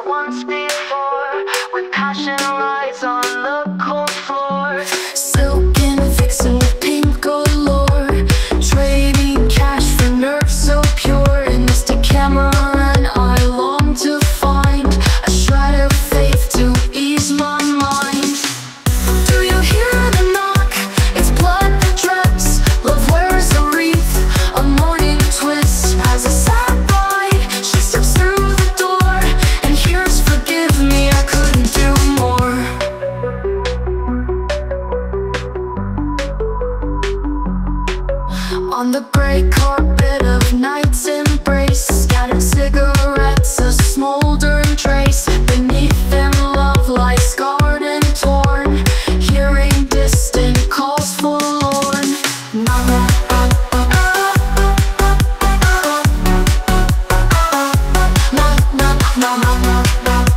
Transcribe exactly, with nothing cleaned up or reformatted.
once before, when passion lies on the cold floor. Silken vixen with pink galore, trading cash for nerves so pure. In Mister Cameron I long to find a shred of faith to ease my mind. Do you hear the knock? It's blood that drips. Love wears a wreath, a morning twist. As a sad bride, she steps through the door and hears, "Forgive me, I couldn't do more." On the gray carpet of night's embrace, scattered cigarettes, a smoldering trace. Beneath them love lies scarred and torn, hearing distant calls forlorn. Na na na na na na na na.